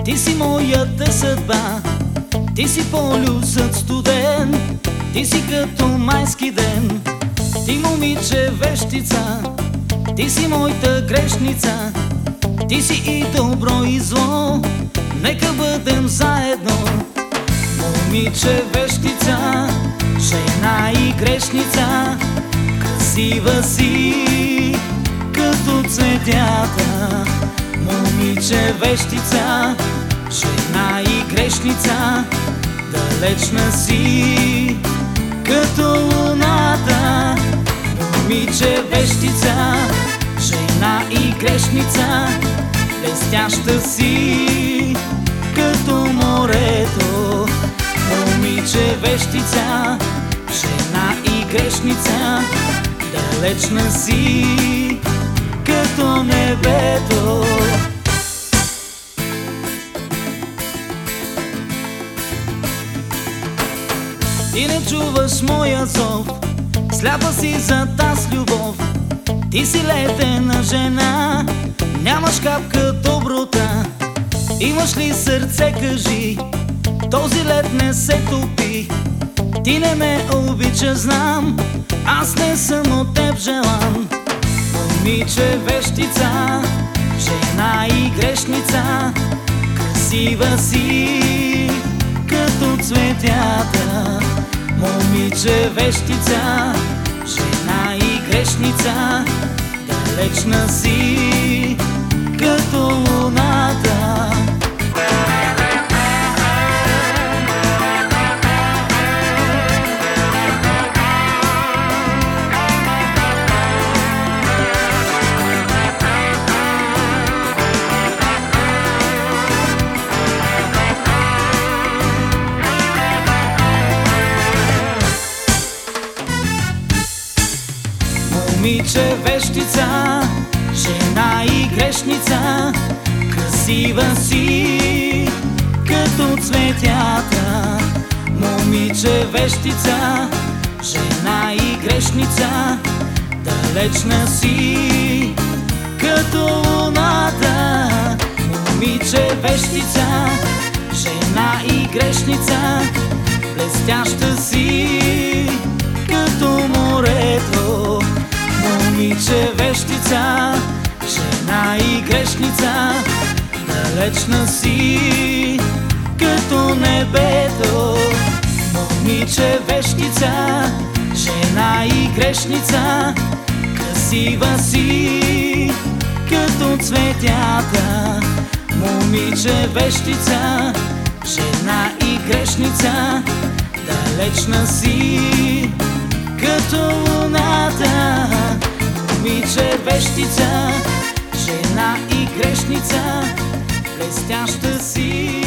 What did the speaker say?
Ти си моята съдба, ти си полюсът студен, ти си като майски ден. Ти момиче вещица, ти си моята грешница, ти си и добро и зло, нека бъдем заедно. Момиче вещица, жена и грешница, красива си като цветята. Момиче вещица, жена и грешница, далечна си като луната. Момиче вещица, жена и грешница, блестяща си като морето. Момиче вещица, жена и грешница, далечна си като небето. Ти не чуваш моя зов, сляпа си за таз любов. Ти си ледена жена, нямаш капка доброта. Имаш ли сърце, кажи, този лед не се топи. Ти не ме обича, знам, аз не съм от теб желан. Момиче вещица, жена и грешница, красива си като цветята. Момиче вещица, жена и грешница, далечна си като луната. Момиче вещица, жена и грешница, красива си като цветята. Момиче вещица, жена и грешница, далечна си като луната. Момиче вещица, жена и грешница, блестяща си като морето. Момиче вещица, жена и грешница, далечна си като небето. Момиче вещица, жена и грешница, красива си като цветята. Момиче вещица, жена и грешница, далечна си като луната. Момиче вещица, жена и грешница, блестяща си